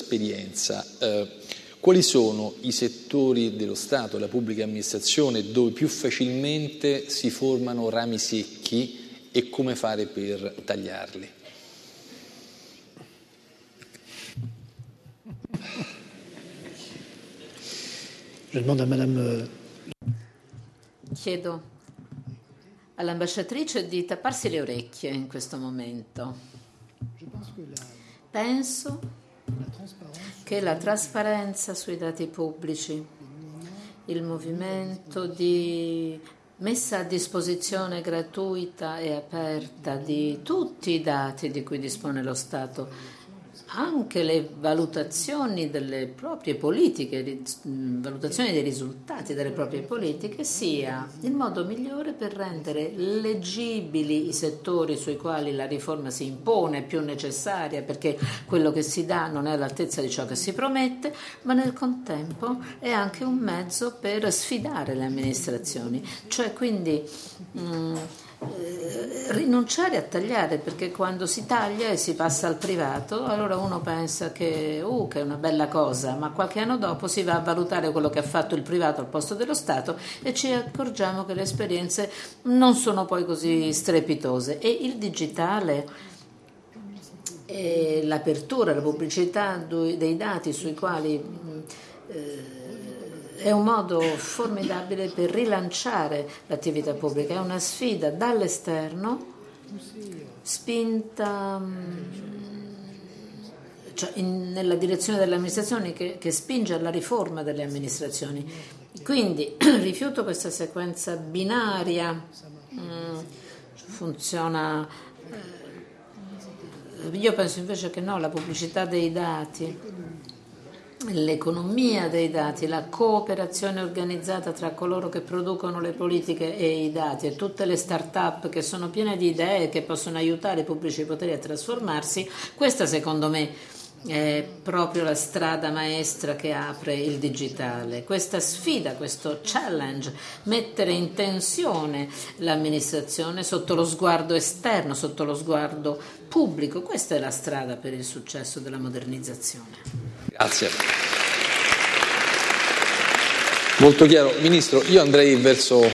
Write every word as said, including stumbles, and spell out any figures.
esperienza, eh, quali sono i settori dello Stato, della pubblica amministrazione, dove più facilmente si formano rami secchi e come fare per tagliarli? Je demande à Madame. Chiedo all'ambasciatrice di tapparsi le orecchie in questo momento. Penso che la trasparenza sui dati pubblici, il movimento di messa a disposizione gratuita e aperta di tutti i dati di cui dispone lo Stato, anche le valutazioni delle proprie politiche, valutazioni dei risultati delle proprie politiche, sia il modo migliore per rendere leggibili i settori sui quali la riforma si impone, più necessaria, perché quello che si dà non è all'altezza di ciò che si promette, ma nel contempo è anche un mezzo per sfidare le amministrazioni. Cioè quindi mh, Eh, rinunciare a tagliare, perché quando si taglia e si passa al privato, allora uno pensa che, uh, che è una bella cosa, ma qualche anno dopo si va a valutare quello che ha fatto il privato al posto dello Stato e ci accorgiamo che le esperienze non sono poi così strepitose. E il digitale e l'apertura, la pubblicità dei dati sui quali eh, è un modo formidabile per rilanciare l'attività pubblica, è una sfida dall'esterno spinta cioè in, nella direzione delle amministrazioni che, che spinge alla riforma delle amministrazioni. Quindi rifiuto questa sequenza binaria, mh, funziona, eh, io penso invece che no, la pubblicità dei dati, l'economia dei dati, la cooperazione organizzata tra coloro che producono le politiche e i dati e tutte le start-up che sono piene di idee che possono aiutare i pubblici poteri a trasformarsi, questa secondo me è proprio la strada maestra che apre il digitale. Questa sfida, questo challenge, mettere in tensione l'amministrazione sotto lo sguardo esterno, sotto lo sguardo pubblico, questa è la strada per il successo della modernizzazione. Grazie. Molto chiaro. Ministro, io andrei verso